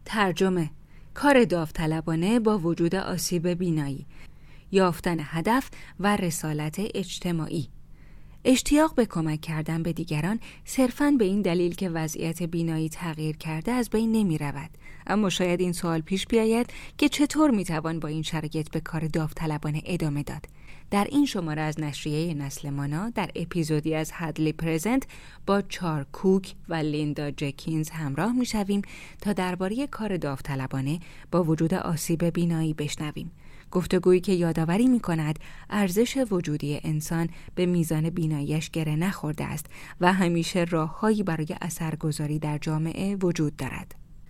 ترجمه: کار داوطلبانه با وجود آسیب بینایی، یافتن هدف و رسالت اجتماعی. اشتیاق به کمک کردن به دیگران صرفاً به این دلیل که وضعیت بینایی تغییر کرده از بین نمی رود. اما شاید این سوال پیش بیاید که چطور می توان با این شرایط به کار داوطلبانه ادامه داد. در این شماره از نشریه نسل مانا در اپیزودی از هدلی پرزنت با چار کوک و لیندا جکینز همراه می شویم تا درباره کار داوطلبانه با وجود آسیب بینایی بشنویم. گفتگویی که یادآوری می‌کند ارزش وجودی انسان به میزان بیناییش گره نخورده است و همیشه راه‌هایی برای اثرگذاری در جامعه وجود دارد.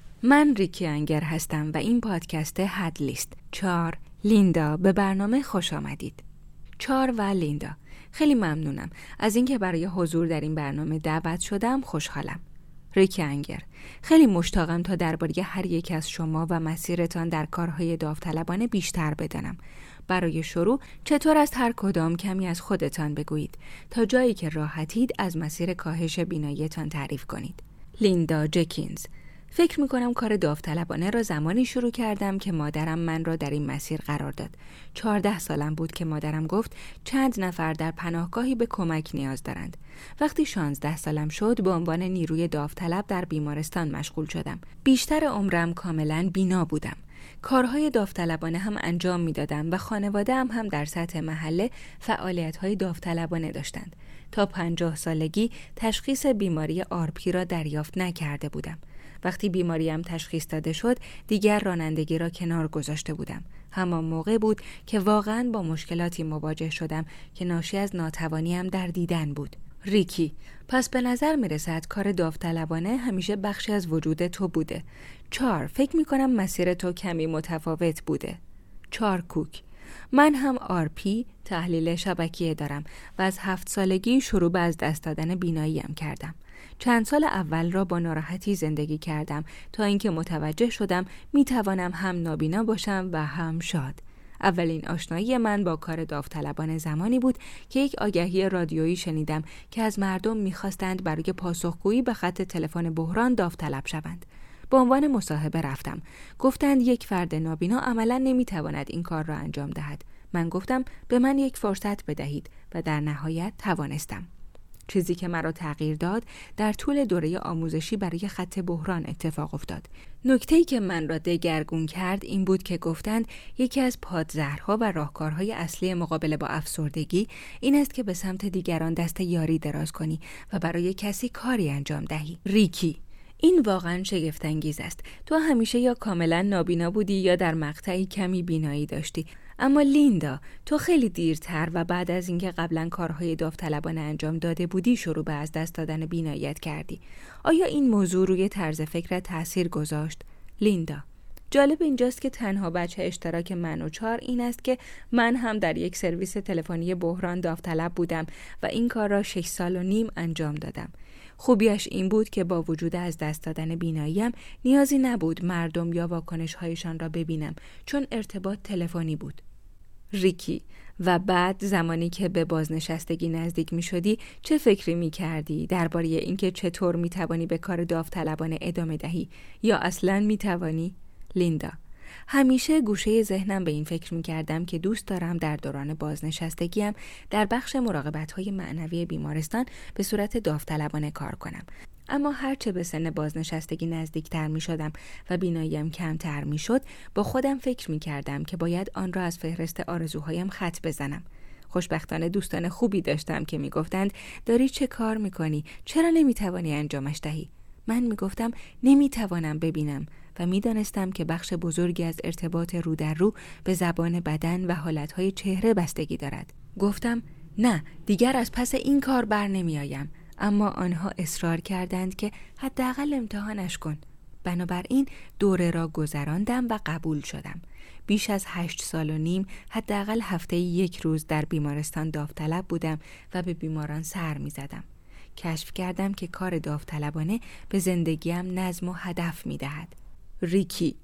من ریکی انگر هستم و این پادکست هدلیست. چار، لیندا، به برنامه خوش آمدید. چار و لیندا، خیلی ممنونم از اینکه برای حضور در این برنامه دعوت شدم. خوشحالم. ریکی انگر، خیلی مشتاقم تا درباره هر یک از شما و مسیرتان در کارهای داوطلبانه بیشتر بدانم. برای شروع چطور است هر کدام کمی از خودتان بگویید تا جایی که راحتید از مسیر کاهش بیناییتان تعریف کنید. لیندا جکینز: فکر می‌کنم کار داوطلبانه را زمانی شروع کردم که مادرم من را در این مسیر قرار داد. 14 سالم بود که مادرم گفت چند نفر در پناهگاهی به کمک نیاز دارند. وقتی 16 سالم شد به عنوان نیروی داوطلب در بیمارستان مشغول شدم. بیشتر عمرم کاملاً بینا بودم. کارهای داوطلبانه هم انجام میدادم و خانواده هم در سطح محله فعالیت‌های داوطلبانه داشتند. تا 50 سالگی تشخیص بیماری آرپی را دریافت نکرده بودم. وقتی بیماریم تشخیص داده شد دیگر رانندگی را کنار گذاشته بودم. همان موقع بود که واقعاً با مشکلاتی مواجه شدم که ناشی از ناتوانیم در دیدن بود. ریکی: پس به نظر می رسد کار داوطلبانه همیشه بخشی از وجود تو بوده. چار: فکر می کنم مسیر تو کمی متفاوت بوده. چار کوک: من هم آرپی تحلیل شبکیه دارم و از 7 سالگی شروع به از دست دادن بیناییم کردم. چند سال اول را با ناراحتی زندگی کردم تا اینکه متوجه شدم می توانم هم نابینا باشم و هم شاد. اولین آشنایی من با کار داوطلبانه زمانی بود که یک آگهی رادیویی شنیدم که از مردم می‌خواستند برای پاسخگویی به خط تلفن بحران داوطلب شوند. به عنوان مصاحبه رفتم. گفتند یک فرد نابینا عملاً نمی‌تواند این کار را انجام دهد. من گفتم به من یک فرصت بدهید و در نهایت توانستم. چیزی که مرا تغییر داد در طول دوره آموزشی برای خط بحران اتفاق افتاد. نکته‌ای که من را دگرگون کرد این بود که گفتند یکی از پادزهرها و راهکارهای اصلی مقابله با افسردگی این است که به سمت دیگران دست یاری دراز کنی و برای کسی کاری انجام دهی. ریکی: این واقعا شگفت‌انگیز است. تو همیشه یا کاملا نابینا بودی یا در مقطعی کمی بینایی داشتی. اما لیندا، تو خیلی دیرتر و بعد از اینکه قبلا کارهای داوطلبانه انجام داده بودی شروع به از دست دادن بیناییت کردی. آیا این موضوع روی طرز فکرت تأثیر گذاشت؟ لیندا: جالب اینجاست که تنها بچه اشتراک من و چار این است که من هم در یک سرویس تلفنی بحران داوطلب بودم و این کار را 6 سال و نیم انجام دادم. خوبیش این بود که با وجود از دست دادن بیناییم نیازی نبود مردم یا واکنش‌هایشان را ببینم چون ارتباط تلفنی بود. ریکی: و بعد زمانی که به بازنشستگی نزدیک می شدی چه فکری می کردی درباره اینکه چطور می توانی به کار داوطلبانه ادامه دهی یا اصلاً می توانی؟ لیندا: همیشه گوشه ذهنم به این فکر می کردم که دوست دارم در دوران بازنشستگیم در بخش مراقبت‌های معنوی بیمارستان به صورت داوطلبانه کار کنم. اما هرچه به سن بازنشستگی نزدیکتر می شدم و بیناییم کمتر می شد با خودم فکر می کردم که باید آن را از فهرست آرزوهایم خط بزنم. خوشبختانه دوستان خوبی داشتم که می گفتند داری چه کار می کنی؟ چرا نمی توانی انجامش دهی؟ من می گفتم نمی توانم ببینم و می دانستم که بخش بزرگی از ارتباط رو در رو به زبان بدن و حالتهای چهره بستگی دارد. گفتم نه، دیگر از پس این کار بر نمی آیم. اما آنها اصرار کردند که حداقل امتحانش کن. بنابراین دوره را گذراندم و قبول شدم. بیش از 8 سال و نیم حداقل هفته‌ای 1 روز در بیمارستان داوطلب بودم و به بیماران سر می زدم. کشف کردم که کار داوطلبانه به زندگیم نظم و هدف می دهد. ریکی: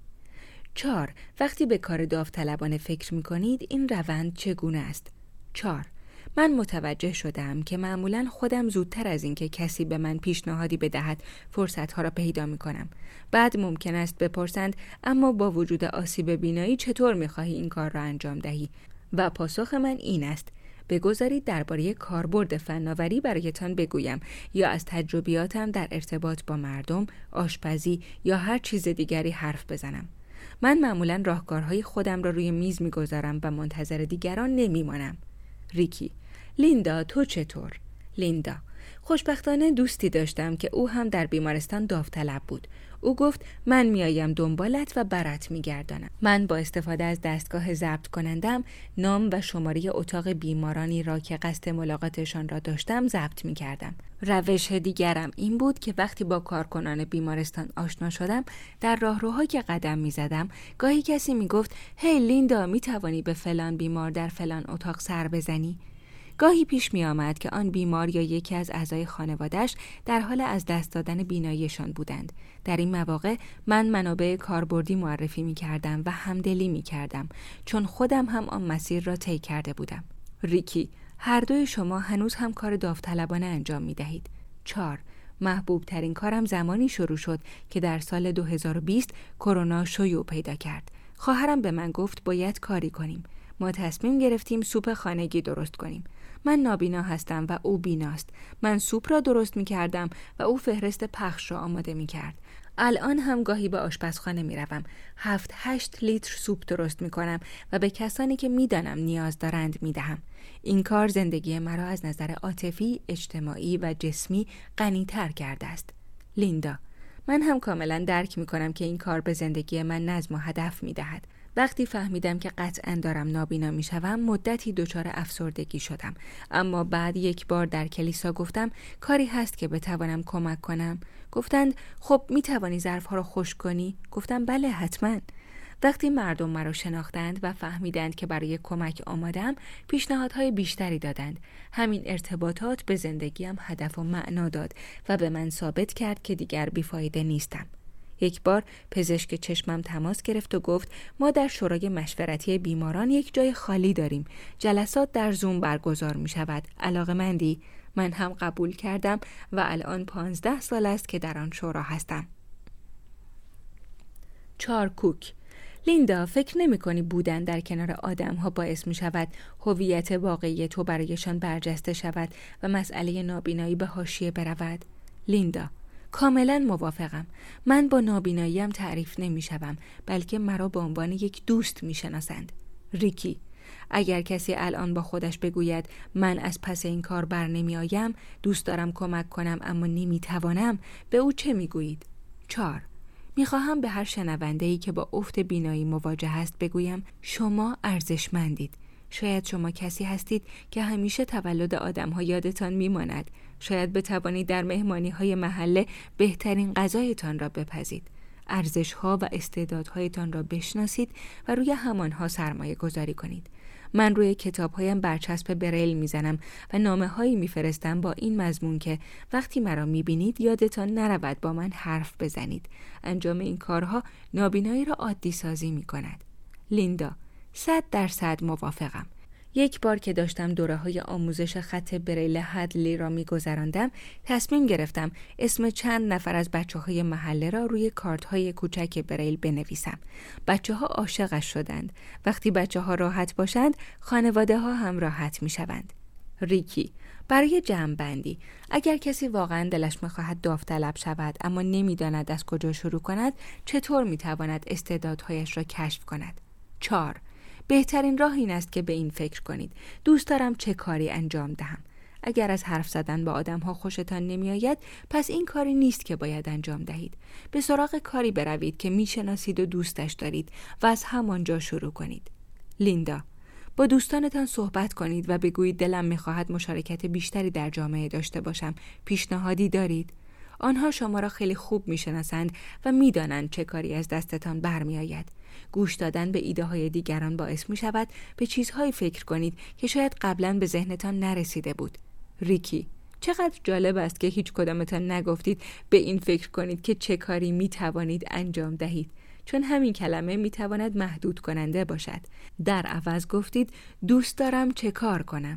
4. وقتی به کار داوطلبانه فکر می کنید این روند چگونه است؟ 4. من متوجه شدم که معمولاً خودم زودتر از این که کسی به من پیشنهادی بدهد فرصت‌ها را پیدا می‌کنم. بعد ممکن است بپرسند اما با وجود آسیب بینایی چطور می‌خواهی این کار را انجام دهی؟ و پاسخ من این است: بگذارید درباره کاربرد فناوری برایتان بگویم یا از تجربیاتم در ارتباط با مردم، آشپزی یا هر چیز دیگری حرف بزنم. من معمولاً راهکارهای خودم را روی میز می‌گذارم و منتظر دیگران نمی‌مانم. ریکی: لیندا تو چطور؟ لیندا: خوشبختانه دوستی داشتم که او هم در بیمارستان داوطلب بود. او گفت من میایم دنبالت و برات میگردانم. من با استفاده از دستگاه ضبط کنندم نام و شماره اتاق بیمارانی را که قصد ملاقاتشان را داشتم ضبط میکردم. روش دیگرم این بود که وقتی با کارکنان بیمارستان آشنا شدم، در راهروها که قدم میزدم گاهی کسی میگفت هی لیندا میتوانی به فلان بیمار در فلان اتاق سر بزنی؟ گاهی پیش می آمد که آن بیمار یا یکی از اعضای خانواده‌اش در حال از دست دادن بیناییشان بودند. در این مواقع من منابع کاربردی معرفی می کردم و همدلی می کردم، چون خودم هم آن مسیر را طی کرده بودم. ریکی: هر دوی شما هنوز هم کار داوطلبانه انجام می دهید. 4. محبوب ترین کارم زمانی شروع شد که در سال 2020 کرونا شیوع پیدا کرد. خواهرم به من گفت باید کاری کنیم. ما تصمیم گرفتیم سوپ خانگی درست کنیم. من نابینا هستم و او بیناست. من سوپ را درست می کردم و او فهرست پخش را آماده می کرد. الان هم گاهی به آشپزخانه می روم. 7-8 لیتر سوپ درست می کنم و به کسانی که می دانم نیاز دارند می دهم. این کار زندگی مرا از نظر عاطفی، اجتماعی و جسمی غنی‌تر کرده است. لیندا: من هم کاملا درک می کنم که این کار به زندگی من نظم و هدف می دهد. وقتی فهمیدم که قطعاً دارم نابینا می شوم، مدتی دچار افسردگی شدم. اما بعد یک بار در کلیسا گفتم کاری هست که بتوانم کمک کنم؟ گفتند خب می توانی ظرفها را خشک کنی؟ گفتم بله حتماً. وقتی مردم مرا شناختند و فهمیدند که برای کمک آمادم، پیشنهادهای بیشتری دادند. همین ارتباطات به زندگیم هدف و معنا داد و به من ثابت کرد که دیگر بیفایده نیستم. یک بار پزشک چشمم تماس گرفت و گفت ما در شورای مشورتی بیماران یک جای خالی داریم. جلسات در زوم برگزار می شود. علاقه‌مندی؟ من هم قبول کردم و الان 15 سال است که در آن شورا هستم. 4. کوک: لیندا فکر نمی کنی بودن در کنار آدم ها باعث می شود هویت واقعی تو برایشان برجسته شود و مسئله نابینایی به حاشیه برود؟ لیندا: کاملا موافقم. من با نابیناییم تعریف نمی شوم، بلکه مرا به عنوان یک دوست می شناسند. ریکی: اگر کسی الان با خودش بگوید من از پس این کار بر نمی آیم، دوست دارم کمک کنم اما نمی توانم، به او چه می گویید؟ 4. میخواهم به هر شنونده‌ای که با افت بینایی مواجه است بگویم شما ارزشمندید. شاید شما کسی هستید که همیشه تولد آدم‌ها یادتان میماند. شاید بتوانید در مهمانی‌های محله بهترین غذایتان را بپزید. ارزش‌ها و استعدادهایتان را بشناسید و روی همانها سرمایه گذاری کنید. من روی کتاب‌هایم برچسب بریل میزنم و نامه‌هایی میفرستم با این مضمون که وقتی مرا میبینید یادتان نرود با من حرف بزنید. انجام این کارها نابینایی را عادی سازی میکند. لیندا: 100% موافقم. یک بار که داشتم دوره‌های آموزش خط بریل هدلی را می‌گذراندم، تصمیم گرفتم اسم چند نفر از بچه‌های محله را روی کارت‌های کوچک بریل بنویسم. بچه‌ها عاشقش شدند. وقتی بچه‌ها راحت باشند، خانواده‌ها هم راحت می‌شوند. ریکی: برای جمع‌بندی، اگر کسی واقعاً دلش می‌خواهد داوطلب شود اما نمی‌داند از کجا شروع کند، چطور می‌تواند استعدادهایش را کشف کند؟ 4. بهترین راه این است که به این فکر کنید دوست دارم چه کاری انجام دهم. اگر از حرف زدن با آدم‌ها خوشتان نمی‌آید، پس این کاری نیست که باید انجام دهید. به سراغ کاری بروید که می‌شناسید و دوستش دارید و از همانجا شروع کنید. لیندا: با دوستانتان صحبت کنید و بگویید دلم می‌خواهد مشارکت بیشتری در جامعه داشته باشم. پیشنهادی دارید؟ آنها شما را خیلی خوب می‌شناسند و می‌دانند چه کاری از دستتان برمی‌آید. گوش دادن به ایده‌های دیگران باعث می‌شود به چیزهایی فکر کنید که شاید قبلاً به ذهنتان نرسیده بود. ریکی: چقدر جالب است که هیچ کدامتان نگفتید به این فکر کنید که چه کاری می‌توانید انجام دهید، چون همین کلمه می‌تواند محدود کننده باشد. در عوض گفتید دوست دارم چه کار کنم.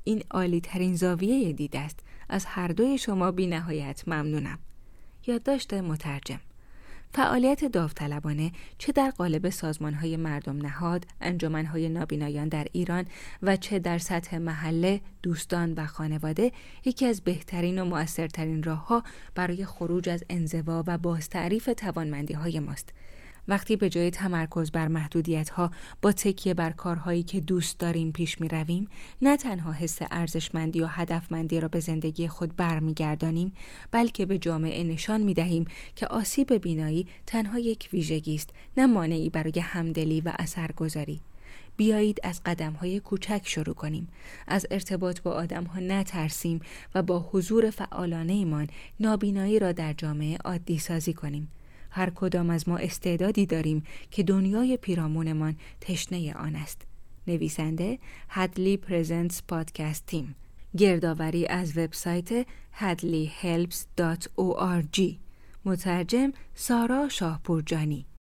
این عالی ترین زاویه دید است. از هر دوی شما بی نهایت ممنونم. یادداشت مترجم. فعالیت داوطلبانه چه در قالب سازمان‌های مردم نهاد، انجمن‌های نابینایان در ایران و چه در سطح محله، دوستان و خانواده یکی از بهترین و مؤثرترین راه‌ها برای خروج از انزوا و بازتعریف توانمندی‌های ماست. وقتی به جای تمرکز بر محدودیت‌ها با تکیه بر کارهایی که دوست داریم پیش می‌رویم، نه تنها حس ارزشمندی و هدفمندی را به زندگی خود برمیگردانیم، بلکه به جامعه نشان می‌دهیم که آسیب بینایی تنها یک ویژگی است، نه مانعی برای همدلی و اثرگذاری. بیایید از قدم‌های کوچک شروع کنیم، از ارتباط با آدم‌ها نترسیم و با حضور فعالانه‌مان نابینایی را در جامعه عادی سازی کنیم. هر کدام از ما استعدادی داریم که دنیای پیرامونمان تشنه آن است. نویسنده هدلی پرزنتس پادکست تیم. گردآوری از وبسایت hadleyhelps.org. مترجم سارا شاهپورجانی.